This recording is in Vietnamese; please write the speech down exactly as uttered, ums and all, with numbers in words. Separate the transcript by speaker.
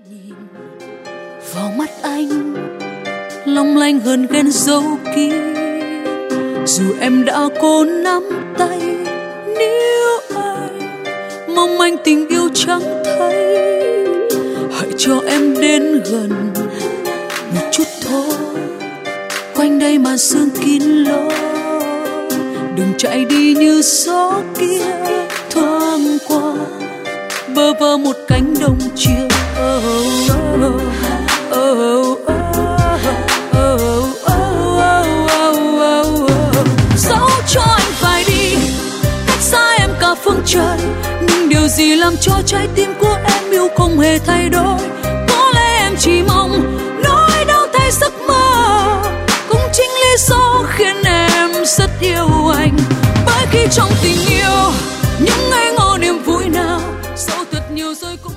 Speaker 1: Nhìn vào mắt anh long lanh hơn ghen dấu kín, dù em đã cố nắm tay níu anh mong manh tình yêu chẳng thấy. Hãy cho em đến gần một chút thôi, quanh đây màn sương kín lối, đừng chạy đi như gió kia thoáng qua bơ vơ một cánh đồng chiều. Oh, oh, oh, oh, oh, oh, oh, oh, oh. Dẫu cho anh phải đi cách xa em cả phương trời, nhưng điều gì làm cho trái tim của em yêu không hề thay đổi. Có lẽ em chỉ mong nỗi đau thay giấc mơ, cũng chính lý do khiến em rất yêu anh. Bởi khi trong tình yêu những ngây ngô niềm vui nào sâu thật nhiều rồi cũng